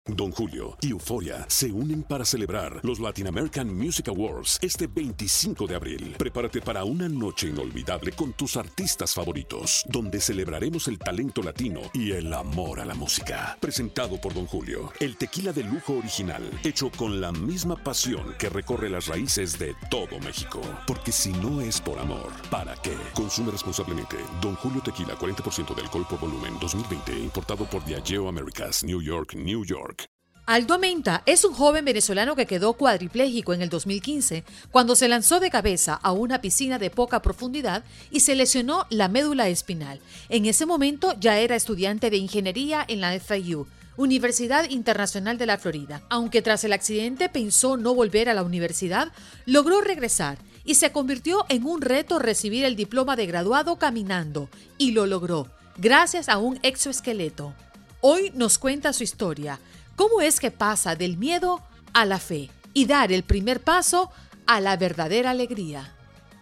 Don Julio y Euforia se unen para celebrar los Latin American Music Awards este 25 de abril. Prepárate para una noche inolvidable con tus artistas favoritos, donde celebraremos el talento latino y el amor a la música. Presentado por Don Julio, el tequila de lujo original, hecho con la misma pasión que recorre las raíces de todo México. Porque si no es por amor, ¿para qué? Consume responsablemente. Don Julio Tequila, 40% de alcohol por volumen, 2020, importado por Diageo Americas, New York, New York. Aldo Menta es un joven venezolano que quedó cuadripléjico en el 2015 cuando se lanzó de cabeza a una piscina de poca profundidad y se lesionó la médula espinal. En ese momento ya era estudiante de ingeniería en la FIU, Universidad Internacional de la Florida. Aunque tras el accidente pensó no volver a la universidad, logró regresar y se convirtió en un reto recibir el diploma de graduado caminando, y lo logró, gracias a un exoesqueleto. Hoy nos cuenta su historia. ¿Cómo es que pasa del miedo a la fe y dar el primer paso a la verdadera alegría?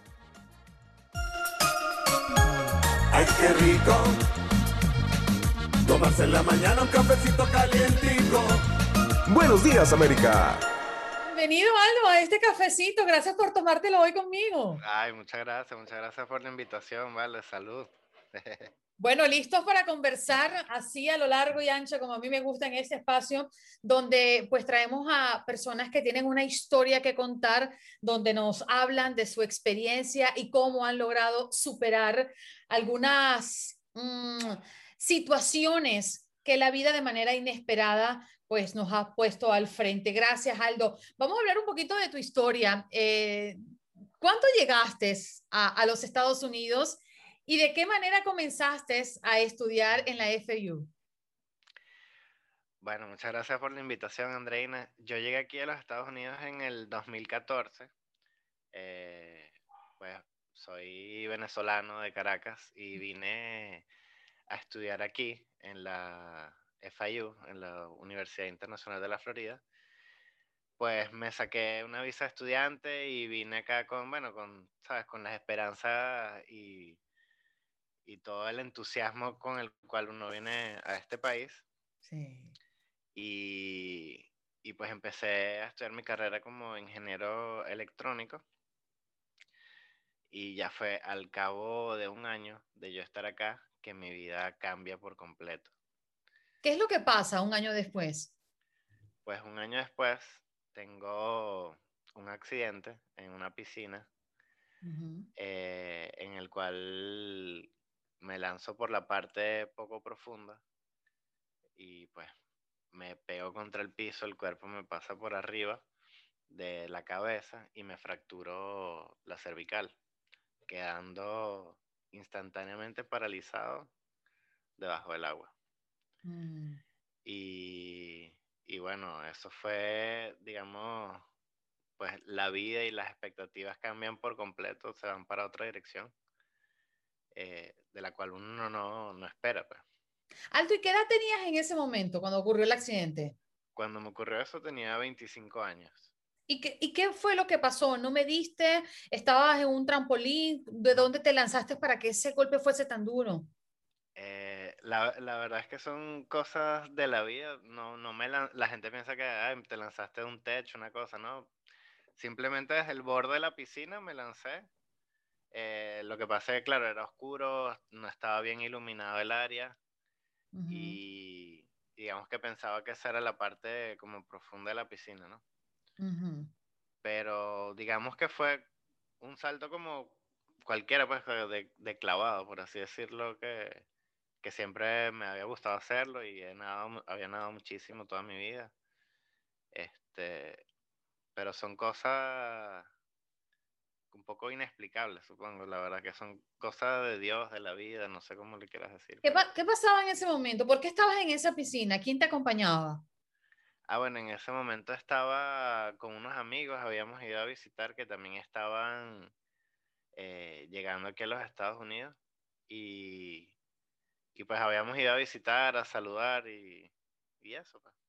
¡Ay, qué rico! Tomarse en la mañana un cafecito calientico. Buenos días, América. Bienvenido, Aldo, a este cafecito. Gracias por tomártelo hoy conmigo. Ay, muchas gracias por la invitación, vale, salud. Bueno, listos para conversar así a lo largo y ancho, como a mí me gusta en este espacio, donde pues traemos a personas que tienen una historia que contar, donde nos hablan de su experiencia y cómo han logrado superar algunas situaciones que la vida de manera inesperada pues nos ha puesto al frente. Gracias, Aldo. Vamos a hablar un poquito de tu historia. ¿Cuándo llegaste a los Estados Unidos? ¿Y de qué manera comenzaste a estudiar en la FIU? Bueno, muchas gracias por la invitación, Andreina. Yo llegué aquí a los Estados Unidos en el 2014. Pues soy venezolano de Caracas y vine a estudiar aquí en la FIU, en la Universidad Internacional de la Florida. Pues me saqué una visa de estudiante y vine acá con, bueno, ¿sabes? Con las esperanzas y todo el entusiasmo con el cual uno viene a este país. Sí. Y pues empecé a estudiar mi carrera como ingeniero electrónico y ya fue al cabo de un año de yo estar acá que mi vida cambia por completo. ¿Qué es lo que pasa un año después? Pues un año después tengo un accidente en una piscina en el cual me lanzo por la parte poco profunda y pues me pego contra el piso, el cuerpo me pasa por arriba de la cabeza y me fracturó la cervical, quedando instantáneamente paralizado debajo del agua. Y, y bueno, eso fue, digamos, pues la vida y las expectativas cambian por completo, se van para otra dirección, de la cual uno no espera, pues. Aldo, ¿y qué edad tenías en ese momento cuando ocurrió el accidente? Cuando me ocurrió eso tenía 25 años. ¿Y qué fue lo que pasó? ¿No me diste? ¿Estabas en un trampolín? ¿De dónde te lanzaste para que ese golpe fuese tan duro? La verdad es que son cosas de la vida. La gente piensa que ay, te lanzaste de un techo, una cosa, ¿no? Simplemente desde el borde de la piscina me lancé. Lo que pasa es que, claro, era oscuro, no estaba bien iluminado el área y digamos que pensaba que esa era la parte como profunda de la piscina, ¿no? Pero digamos que fue un salto como cualquiera, pues, de clavado, por así decirlo, que siempre me había gustado hacerlo y había nadado muchísimo toda mi vida. Pero son cosas un poco inexplicables, supongo. La verdad que son cosas de Dios, de la vida, no sé cómo le quieras decir. ¿Qué pasaba en ese momento? ¿Por qué estabas en esa piscina? ¿Quién te acompañaba? Bueno, en ese momento estaba con unos amigos, habíamos ido a visitar que también estaban llegando aquí a los Estados Unidos y, y pues habíamos ido a visitar, a saludar y eso, pues.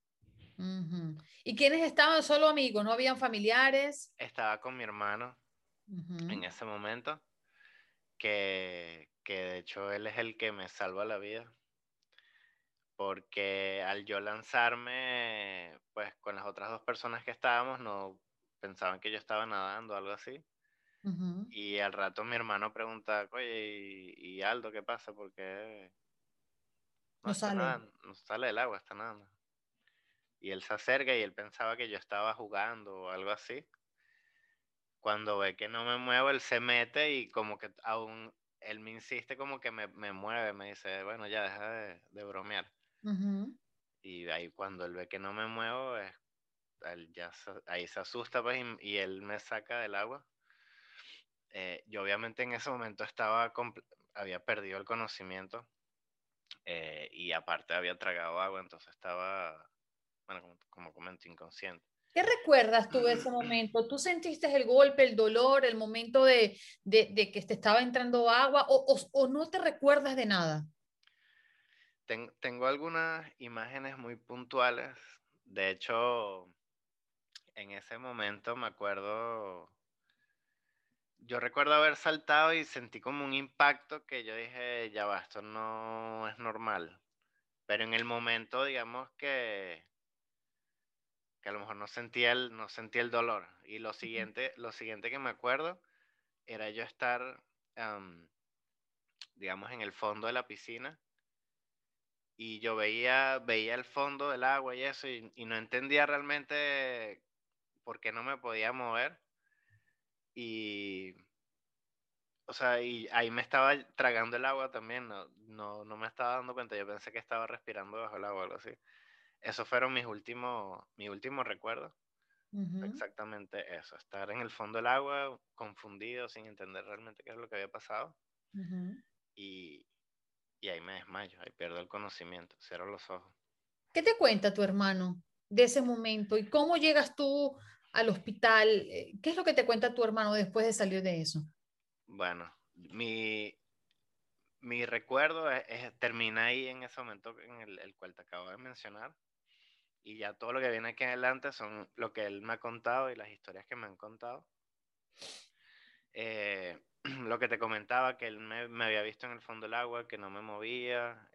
¿Y quiénes estaban? ¿Solo amigos? ¿No habían familiares? Estaba con mi hermano en ese momento, que de hecho él es el que me salva la vida. porque al yo lanzarme, pues con las otras dos personas que estábamos, no pensaban que yo estaba nadando o algo así. Ujú. Y al rato mi hermano pregunta, oye, ¿y Aldo qué pasa? Porque no No está sale. nadando, no sale del agua, está nadando. Y él se acerca y él pensaba que yo estaba jugando o algo así. Cuando ve que no me muevo, él se mete y como que aún, él me insiste como que me mueve, me dice, bueno, ya deja de bromear. Ujú. Y ahí cuando él ve que no me muevo, él ya ahí se asusta pues, y él me saca del agua. Yo obviamente en ese momento había perdido el conocimiento, y aparte había tragado agua, entonces estaba, bueno, como comento, inconsciente. ¿Qué recuerdas tú de ese momento? ¿Tú sentiste el golpe, el dolor, el momento de que te estaba entrando agua o no te recuerdas de nada? Tengo algunas imágenes muy puntuales. De hecho, en ese momento me acuerdo, yo recuerdo haber saltado y sentí como un impacto que yo dije, ya va, esto no es normal. Pero en el momento, digamos que a lo mejor no sentía el dolor. Y lo siguiente que me acuerdo era yo estar, am, digamos, en el fondo de la piscina y yo veía el fondo del agua y eso y no entendía realmente por qué no me podía mover. Y, o sea, y ahí me estaba tragando el agua también, no me estaba dando cuenta, yo pensé que estaba respirando bajo el agua o algo así. Esos fueron mis últimos recuerdos. Fue Ujú, exactamente eso, estar en el fondo del agua, confundido, sin entender realmente qué es lo que había pasado. ujú. Y, y ahí me desmayo, ahí pierdo el conocimiento, cierro los ojos. ¿Qué te cuenta tu hermano de ese momento y cómo llegas tú al hospital? ¿Qué es lo que te cuenta tu hermano después de salir de eso? Bueno, mi recuerdo termina ahí en ese momento en el cual te acabo de mencionar. Y ya todo lo que viene aquí en adelante son lo que él me ha contado y las historias que me han contado. Lo que te comentaba, que él me había visto en el fondo del agua, que no me movía.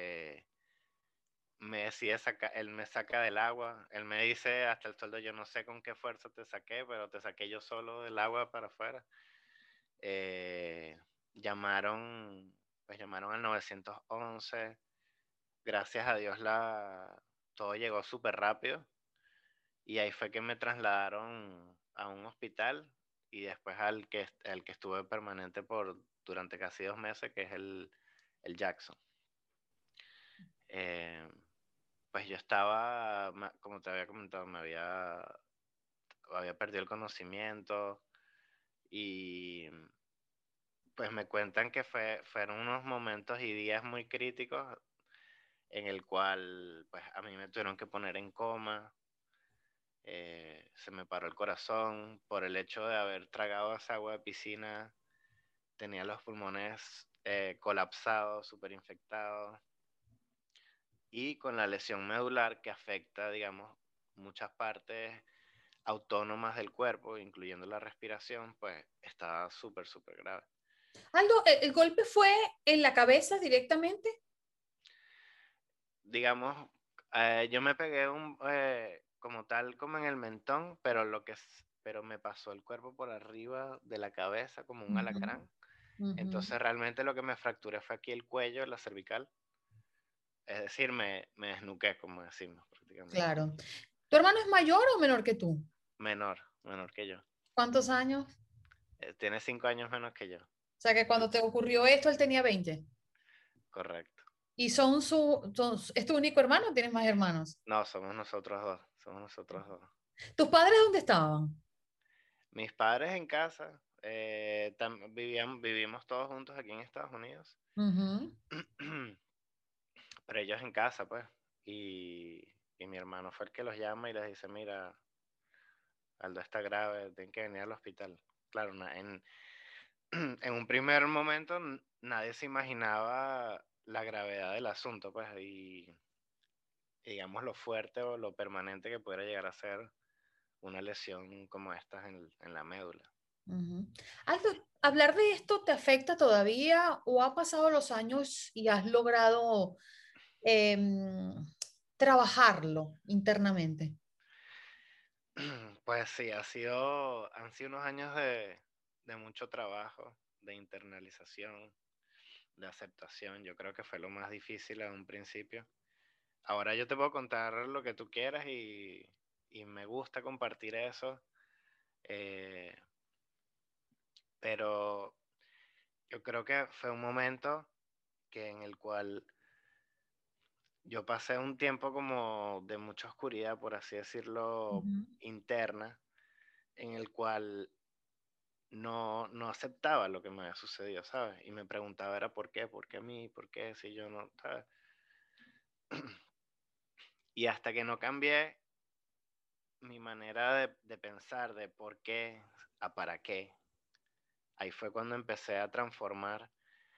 Él me saca del agua. Él me dice hasta el sueldo, yo no sé con qué fuerza te saqué, pero te saqué yo solo del agua para afuera. Eh, llamaron, pues llamaron al 911. Gracias a Dios todo llegó súper rápido. Y ahí fue que me trasladaron a un hospital y después al que estuve permanente durante casi 2 meses, que es el Jackson. Eh, pues yo estaba, como te había comentado, había perdido el conocimiento y pues me cuentan que fueron unos momentos y días muy críticos en el cual pues a mí me tuvieron que poner en coma. Se me paró el corazón por el hecho de haber tragado esa agua de piscina. Tenía los pulmones colapsados, súper infectados. Y con la lesión medular que afecta, digamos, muchas partes autónomas del cuerpo, incluyendo la respiración, pues estaba súper, súper grave. Aldo, ¿el golpe fue en la cabeza directamente? Digamos, yo me pegué como tal, como en el mentón, pero me pasó el cuerpo por arriba de la cabeza como un Ujú, alacrán. ujú. Entonces realmente lo que me fracturé fue aquí el cuello, la cervical. Es decir, me desnuqué, como decimos prácticamente. Claro. ¿Tu hermano es mayor o menor que tú? Menor que yo. ¿Cuántos años? Tiene 5 años menos que yo. O sea que cuando te ocurrió esto, él tenía 20. Correcto. ¿Y es tu único hermano o tienes más hermanos? No, somos nosotros dos. Somos nosotros dos. ¿Tus padres dónde estaban? Mis padres en casa, vivimos todos juntos aquí en Estados Unidos. Ujú. Pero ellos en casa, pues. Y, y mi hermano fue el que los llama y les dice, mira, Aldo está grave, tienen que venir al hospital. Claro, en un primer momento nadie se imaginaba la gravedad del asunto, pues, y digamos lo fuerte o lo permanente que pudiera llegar a ser una lesión como esta en la médula. Ujú. Aldo, ¿hablar de esto te afecta todavía o ha pasado los años y has logrado trabajarlo internamente? Pues sí, han sido unos años de mucho trabajo, de internalización, de aceptación. Yo creo que fue lo más difícil en un principio. Ahora yo te puedo contar lo que tú quieras y me gusta compartir eso, eh, pero yo creo que fue un momento en el cual yo pasé un tiempo como de mucha oscuridad, por así decirlo, Ujú. interna, en el cual no aceptaba lo que me había sucedido, ¿sabes? Y me preguntaba era por qué a mí, por qué si yo no, ¿sabes? Y hasta que no cambié mi manera de pensar de por qué a para qué, ahí fue cuando empecé a transformar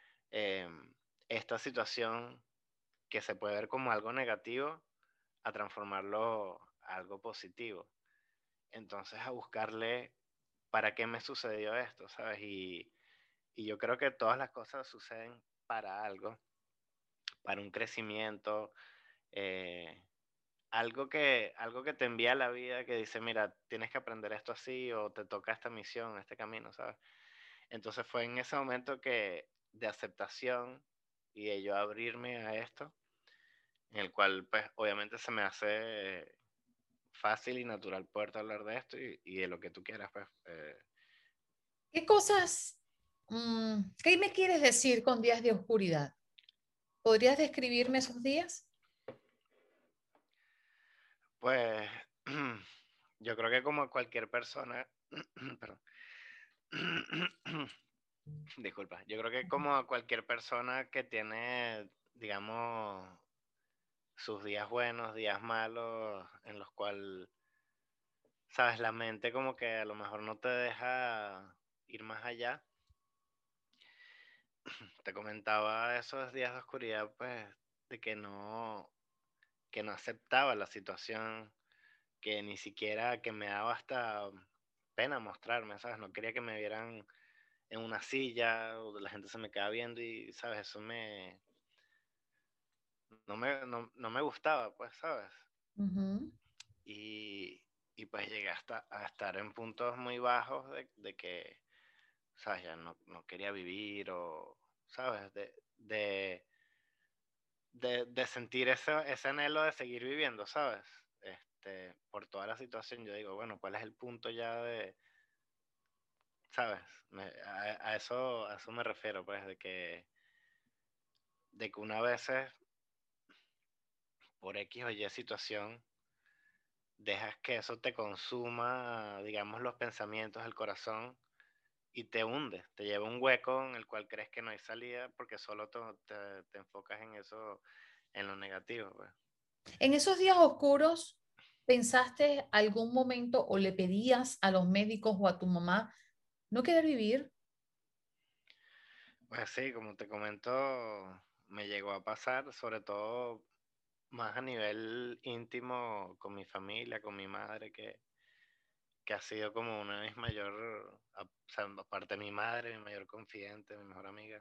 esta situación que se puede ver como algo negativo a transformarlo a algo positivo. Entonces a buscarle para qué me sucedió esto, ¿sabes? Y yo creo que todas las cosas suceden para algo, para un crecimiento, eh, algo que te envía la vida que dice, mira, tienes que aprender esto así o te toca esta misión, este camino, ¿sabes? Entonces fue en ese momento que de aceptación y de yo abrirme a esto, en el cual pues obviamente se me hace fácil y natural poder hablar de esto y de lo que tú quieras, pues. ¿Qué cosas, qué me quieres decir con días de oscuridad? ¿Podrías describirme esos días? Pues yo creo que como cualquier persona, perdón, disculpa, yo creo que como cualquier persona que tiene, digamos, sus días buenos, días malos, en los cuales, sabes, la mente como que a lo mejor no te deja ir más allá. Te comentaba esos días de oscuridad, pues, de que no aceptaba la situación, que ni siquiera que me daba hasta pena mostrarme, ¿sabes? No quería que me vieran en una silla o la gente se me queda viendo y, ¿sabes? Eso no me gustaba, pues, ¿sabes? Ujú. Y, y pues llegué hasta a estar en puntos muy bajos de que, ¿sabes? Ya no quería vivir o, ¿sabes? De sentir ese anhelo de seguir viviendo, ¿sabes? Por toda la situación, yo digo, bueno, ¿cuál es el punto ya de, ¿sabes? A eso me refiero, pues, de que una vez por X o Y situación, dejas que eso te consuma, digamos, los pensamientos, el corazón, y te hunde, te lleva a un hueco en el cual crees que no hay salida porque solo te enfocas en eso, en lo negativo, pues. En esos días oscuros, ¿pensaste algún momento o le pedías a los médicos o a tu mamá no querer vivir? Pues sí, como te comento, me llegó a pasar, sobre todo más a nivel íntimo con mi familia, con mi madre, que ha sido como una de mis mayor, o sea, aparte de mi madre, mi mayor confidente, mi mejor amiga.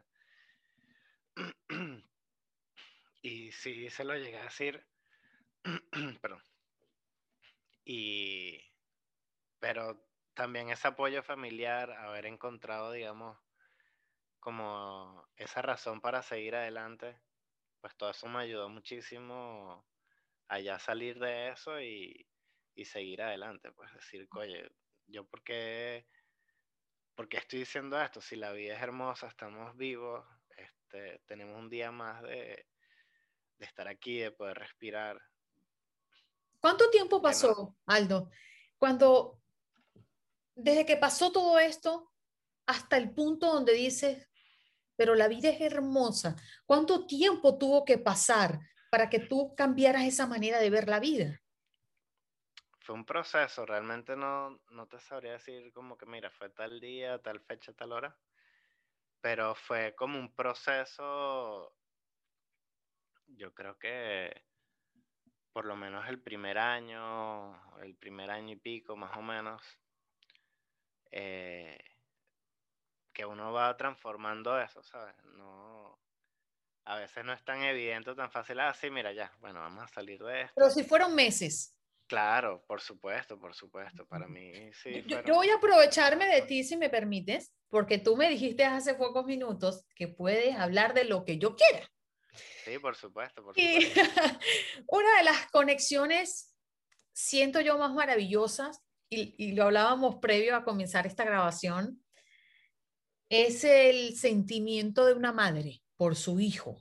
Y sí se lo llegué a decir, perdón, y, pero también ese apoyo familiar, haber encontrado, digamos, como esa razón para seguir adelante, pues todo eso me ayudó muchísimo a ya salir de eso y seguir adelante, pues decir, oye, yo por qué estoy diciendo esto, si la vida es hermosa, estamos vivos, tenemos un día más de estar aquí, de poder respirar, ¿Cuánto tiempo de no, pasó, Aldo, cuando desde que pasó todo esto hasta el punto donde dices, pero la vida es hermosa? ¿Cuánto tiempo tuvo que pasar para que tú cambiaras esa manera de ver la vida? fue un proceso, realmente no te sabría decir como que mira, fue tal día, tal fecha, tal hora, pero fue como un proceso, yo creo que por lo menos el primer año y pico más o menos, eh, que uno va transformando eso, ¿sabes? No, a veces no es tan evidente o tan fácil, sí, mira, ya, bueno, vamos a salir de Pero esto. si fueron meses. Claro, por supuesto, para mí sí Yo voy a fueron... aprovecharme de ti, si me permites, porque tú me dijiste hace pocos minutos que puedes hablar de lo que yo quiera. Sí, por supuesto, por Y supuesto. una de las conexiones, siento yo, más maravillosas, y lo hablábamos previo a comenzar esta grabación, es el sentimiento de una madre por su hijo.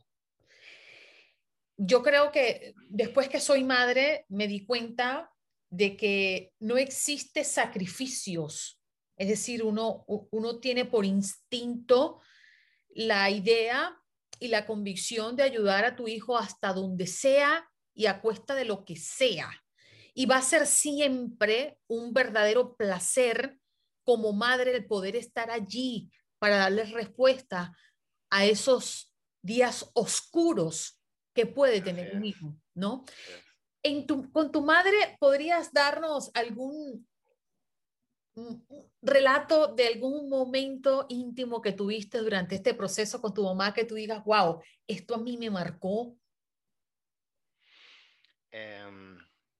Yo creo que después que soy madre me di cuenta de que no existe sacrificios, es decir, uno tiene por instinto la idea y la convicción de ayudar a tu hijo hasta donde sea y a cuesta de lo que sea. Y va a ser siempre un verdadero placer como madre el poder estar allí para darles respuesta a esos días oscuros que puede Así tener un es, hijo, ¿no? así es. Con tu madre, ¿podrías darnos algún relato de algún momento íntimo que tuviste durante este proceso con tu mamá que tú digas, wow, esto a mí me marcó? Em,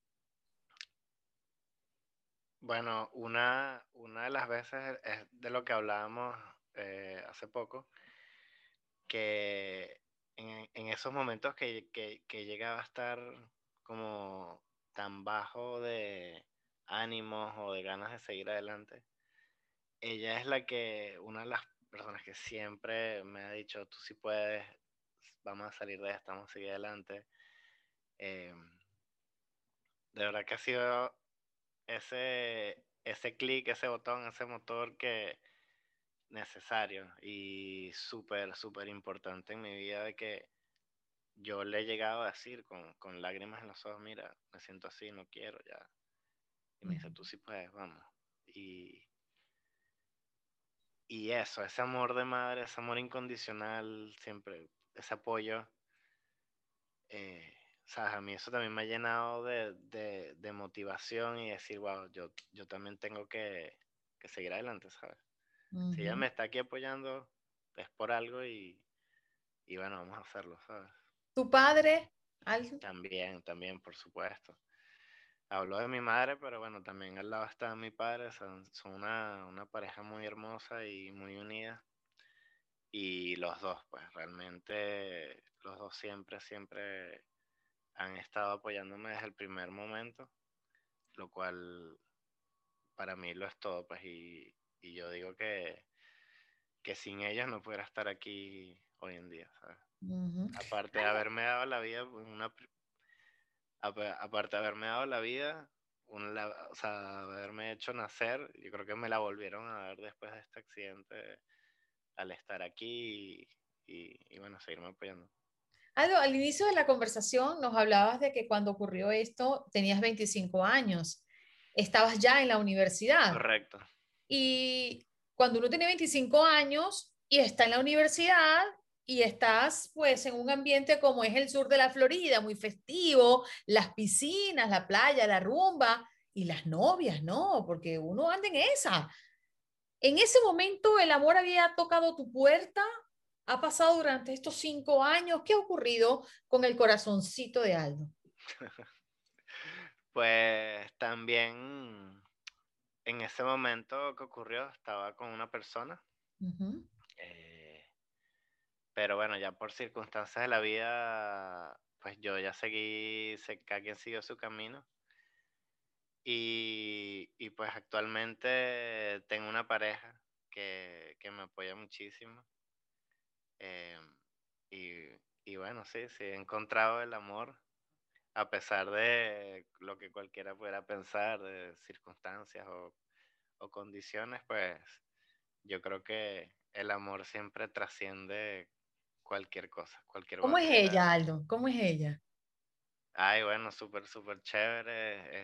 bueno, una de las veces es de lo que hablábamos hace poco, que en esos momentos que llegaba a estar como tan bajo de ánimos o de ganas de seguir adelante, ella es una de las personas que siempre me ha dicho, tú sí puedes, vamos a salir de esta, vamos a seguir adelante. Eh, de verdad que ha sido ese clic, ese botón, ese motor que necesario y súper, súper importante en mi vida de que yo le he llegado a decir con lágrimas en los ojos, mira, me siento así, no quiero ya. Y me dice, tú sí puedes, vamos. Y, y eso, ese amor de madre, ese amor incondicional, siempre, ese apoyo, eh, sabes, a mí eso también me ha llenado de motivación y decir, wow, yo también tengo que seguir adelante, ¿sabes? Si ella Ujú. me está aquí apoyando, es por algo y bueno, vamos a hacerlo, ¿sabes? ¿Tu padre? ¿Algo? También, también, por supuesto. Hablo de mi madre, pero bueno, también al lado está mi padre, son una pareja muy hermosa y muy unida. Y los dos, pues realmente los dos siempre, siempre han estado apoyándome desde el primer momento, lo cual para mí lo es todo, pues y yo digo que sin ellos no pudiera estar aquí hoy en día, ¿sabes? Ujú. Aparte de Aldo, haberme dado la vida, aparte de haberme dado la vida, o sea, haberme hecho nacer, yo creo que me la volvieron a dar después de este accidente al estar aquí y bueno, seguirme apoyando. Aldo, al inicio de la conversación nos hablabas de que cuando ocurrió esto tenías 25 años, estabas ya en la universidad. Correcto. Y cuando uno tiene 25 años y está en la universidad y estás pues en un ambiente como es el sur de la Florida, muy festivo, las piscinas, la playa, la rumba y las novias, ¿no? Porque uno anda en esa. En ese momento el amor había tocado tu puerta, ha pasado durante estos 5 años. ¿Qué ha ocurrido con el corazoncito de Aldo? Pues también en ese momento que ocurrió estaba con una persona, Ujú, eh, pero bueno, ya por circunstancias de la vida, pues yo ya cada quien siguió su camino. Y pues actualmente tengo una pareja que me apoya muchísimo. eh, y, y bueno, sí, sí, he encontrado el amor, a pesar de lo que cualquiera pudiera pensar, de circunstancias o condiciones, pues yo creo que el amor siempre trasciende cualquier cosa, cualquier ¿cómo es ella, barrera. Aldo? ¿Cómo es ella? Ay, bueno, súper, súper chévere.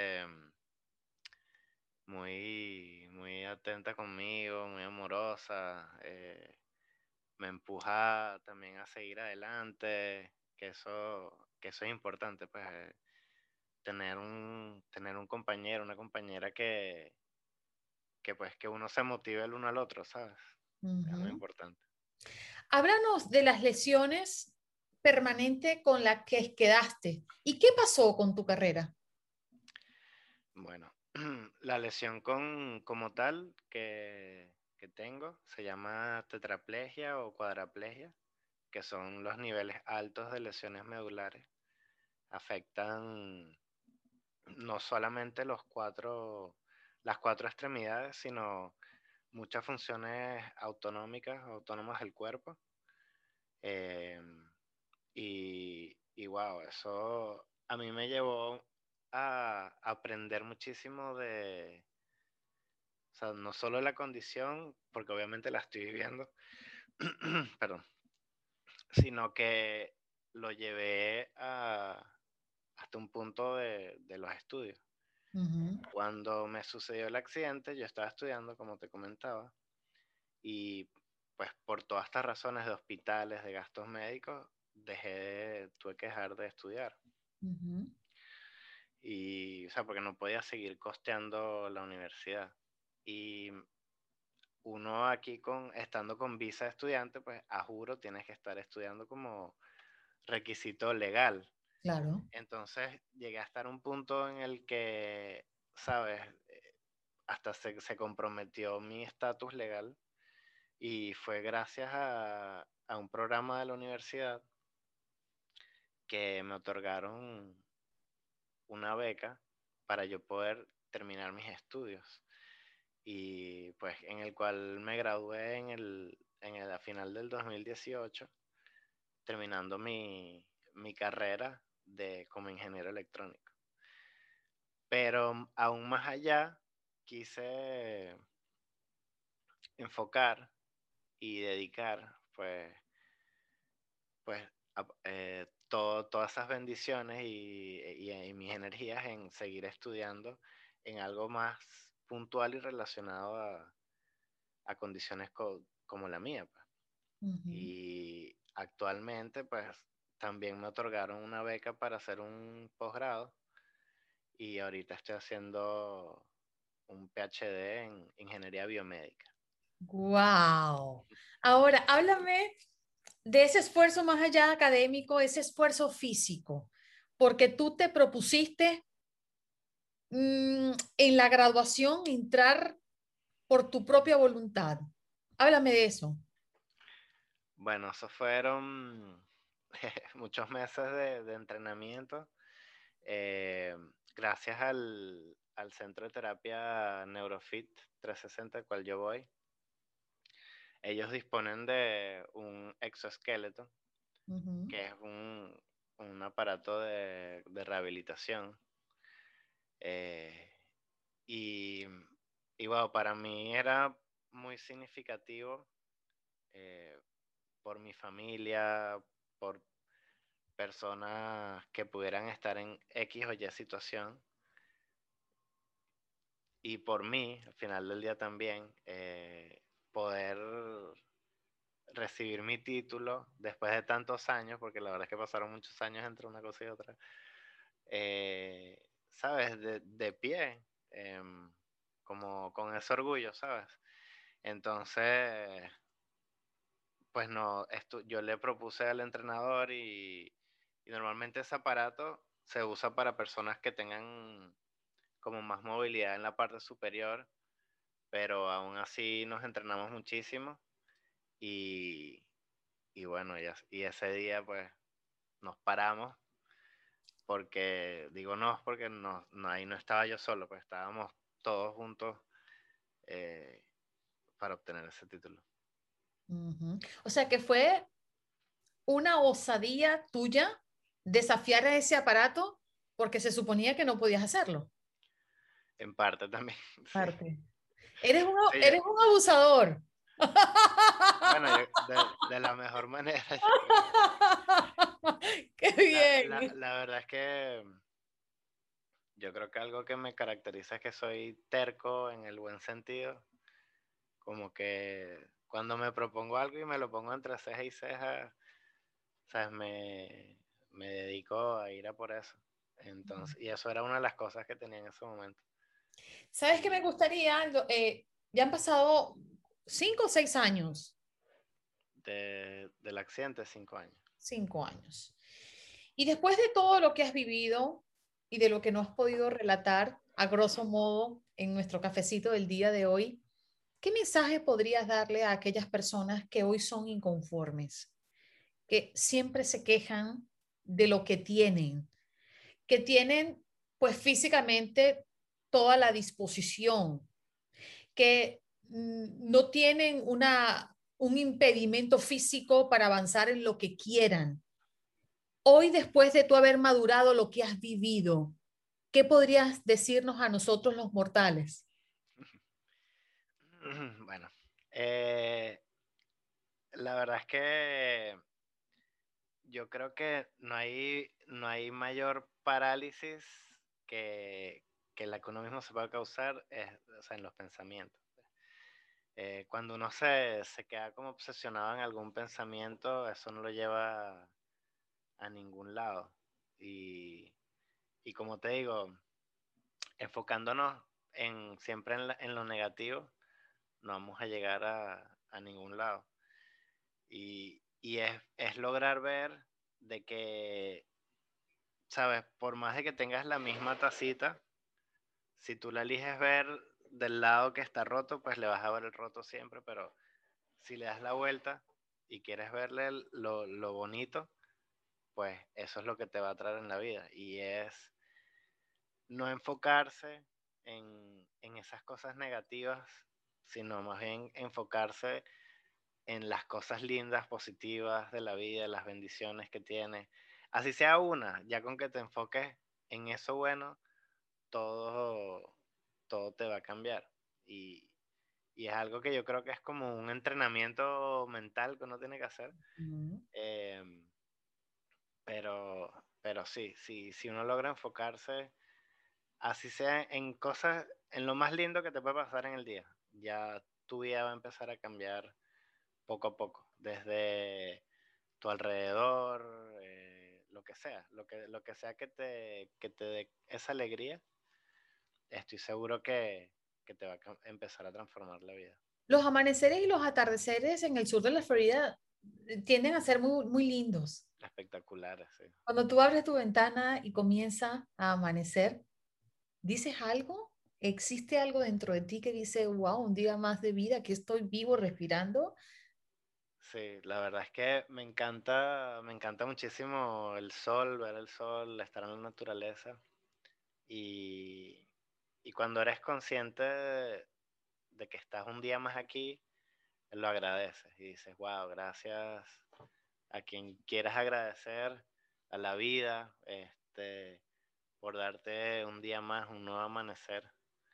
Muy, muy atenta conmigo, muy amorosa, me empuja también a seguir adelante, que eso es importante, pues, tener un compañero, una compañera que pues que uno se motive el uno al otro, ¿sabes? Es muy Ujú. importante. Háblanos de las lesiones permanente con la que quedaste. ¿Y qué pasó con tu carrera? Bueno, la lesión como tal que tengo se llama tetraplegia o cuadraplegia, que son los niveles altos de lesiones medulares. Afectan no solamente las cuatro extremidades, sino muchas funciones autónomas del cuerpo. Em, y wow, eso a mí me llevó a aprender muchísimo o sea, no solo la condición, porque obviamente la estoy viviendo, perdón, sino que lo llevé hasta un punto de los estudios. Ujú. Cuando me sucedió el accidente, yo estaba estudiando, como te comentaba, y pues por todas estas razones de hospitales, de gastos médicos, tuve que dejar de estudiar. Ujú. Y, o sea, porque no podía seguir costeando la universidad. Y uno aquí estando con visa de estudiante, pues a juro tienes que estar estudiando como requisito legal. Claro. Entonces llegué a estar un punto en el que, ¿sabes? Hasta se comprometió mi estatus legal y fue gracias a un programa de la universidad que me otorgaron una beca para yo poder terminar mis estudios. Y pues en el cual me gradué a final del 2018, terminando mi carrera como ingeniero electrónico. Pero aún más allá, quise enfocar y dedicar pues todas esas bendiciones y mis energías en seguir estudiando en algo más puntual y relacionado a condiciones como la mía, pues. Ujú. Y actualmente, pues, también me otorgaron una beca para hacer un posgrado y ahorita estoy haciendo un PhD en ingeniería biomédica. Wow. Ahora, háblame de ese esfuerzo más allá académico, ese esfuerzo físico, porque tú te propusiste en la graduación entrar por tu propia voluntad. Háblame de eso. Bueno, esos fueron muchos meses de entrenamiento. eh, Gracias al centro de terapia Neurofit 360 al cual yo voy. Ellos disponen de un exoesqueleto, Ujú. que es un aparato de rehabilitación. eh, y, y bueno, para mí era muy significativo, eh, por mi familia, por personas que pudieran estar en X o Y situación, y por mí, al final del día también, poder recibir mi título después de tantos años, porque la verdad es que pasaron muchos años entre una cosa y otra, ¿sabes? De pie, como con ese orgullo, ¿sabes? Entonces, pues no, yo le propuse al entrenador y normalmente ese aparato se usa para personas que tengan como más movilidad en la parte superior, pero aún así nos entrenamos muchísimo y, y bueno, y ese día pues nos paramos porque, digo no, porque ahí no estaba yo solo, pues estábamos todos juntos, eh, para obtener ese título. Ujú. O sea que fue una osadía tuya desafiar a ese aparato porque se suponía que no podías hacerlo. En parte también, sí. Parte. Sí, Eres un abusador. bueno, de la mejor manera, yo creo. Qué bien. La verdad es que yo creo que algo que me caracteriza es que soy terco en el buen sentido, como que cuando me propongo algo y me lo pongo entre ceja y ceja, ¿sabes? Me dedico a ir a por eso. Entonces, y eso era una de las cosas que tenía en ese momento. ¿Sabes qué me Y gustaría? Ya han pasado 5 o 6 años. del accidente, 5 años. 5 años. Y después de todo lo que has vivido y de lo que nos has podido relatar, a grosso modo, en nuestro cafecito del día de hoy, ¿qué mensaje podrías darle a aquellas personas que hoy son inconformes, que siempre se quejan de lo que tienen pues físicamente toda la disposición, que no tienen un impedimento físico para avanzar en lo que quieran? Hoy, después de tú haber madurado lo que has vivido, ¿qué podrías decirnos a nosotros los mortales? Bueno, la verdad es que yo creo que no hay mayor parálisis que, que la que uno mismo se puede causar, o sea, en los pensamientos. Cuando uno se queda como obsesionado en algún pensamiento, eso no lo lleva a ningún lado. Y como te digo, enfocándonos siempre en lo negativo, no vamos a llegar a ningún lado. Y es lograr ver de que, ¿sabes? Por más de que tengas la misma tacita, si tú la eliges ver del lado que está roto, pues le vas a ver el roto siempre, pero si le das la vuelta y quieres verle lo bonito, pues eso es lo que te va a traer en la vida. Y es no enfocarse en esas cosas negativas, sino más bien enfocarse en las cosas lindas, positivas de la vida, las bendiciones que tiene. Así sea una, ya con que te enfoques en eso bueno, todo, todo te va a cambiar. Y es algo que yo creo que es como un entrenamiento mental que uno tiene que hacer. Eh, pero sí, si uno logra enfocarse, así sea en cosas, en lo más lindo que te puede pasar en el día, ya tu vida va a empezar a cambiar poco a poco, desde tu alrededor, lo que sea que te dé esa alegría, estoy seguro que te va a empezar a transformar la vida. Los amaneceres y los atardeceres en el sur de la Florida tienden a ser muy, muy lindos. Espectaculares, sí. Cuando tú abres tu ventana y comienza a amanecer, ¿dices algo? ¿Existe algo dentro de ti que dice, wow, un día más de vida, aquí estoy vivo, respirando? Sí, la verdad es que me encanta muchísimo el sol, ver el sol, estar en la naturaleza. Y, y cuando eres consciente de que estás un día más aquí, lo agradeces y dices, wow, gracias a quien quieras agradecer, a la vida, por darte un día más, un nuevo amanecer.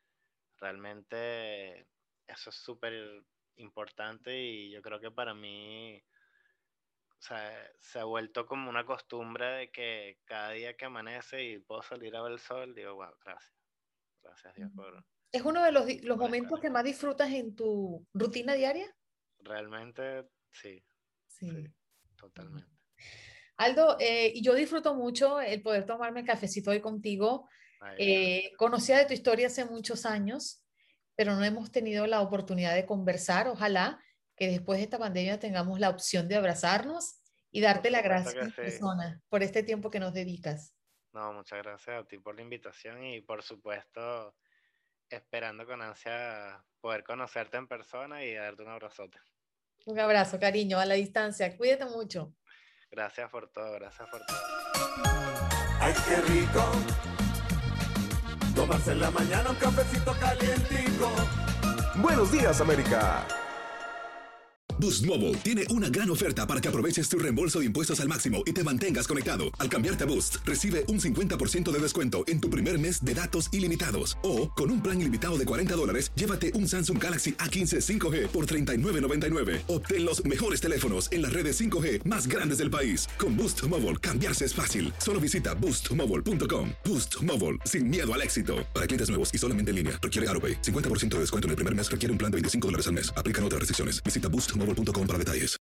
Realmente eso es súper importante y yo creo que para mí, o sea, se ha vuelto como una costumbre de que cada día que amanece y puedo salir a ver el sol, digo, wow, gracias. Gracias Dios ¿Es uno de los por momentos estar. que más disfrutas en tu rutina diaria? Realmente sí, sí, Sí. totalmente. Aldo, y yo disfruto mucho el poder tomarme el cafecito hoy contigo. Ay, gracias. Conocía de tu historia hace muchos años, pero no hemos tenido la oportunidad de conversar. Ojalá que después de esta pandemia tengamos la opción de abrazarnos y Por darte las supuesto gracias que en sí. persona por este tiempo que nos dedicas. No, muchas gracias a ti por la invitación y por supuesto esperando con ansia poder conocerte en persona y darte un abrazote. Un abrazo, cariño, a la distancia. Cuídate mucho. Gracias por todo, gracias por todo. Ay, qué rico. Tomarse en la mañana un cafecito calientico. Buenos días, América. Boost Mobile tiene una gran oferta para que aproveches tu reembolso de impuestos al máximo y te mantengas conectado. Al cambiarte a Boost, recibe un 50% de descuento en tu primer mes de datos ilimitados. O, con un plan ilimitado de $40, llévate un Samsung Galaxy A15 5G por $39.99. Obtén los mejores teléfonos en las redes 5G más grandes del país. Con Boost Mobile, cambiarse es fácil. Solo visita boostmobile.com. Boost Mobile, sin miedo al éxito. Para clientes nuevos y solamente en línea, requiere AroPay. 50% de descuento en el primer mes requiere un plan de $25 al mes. Aplican otras restricciones. Visita boostmobile.com para detalles.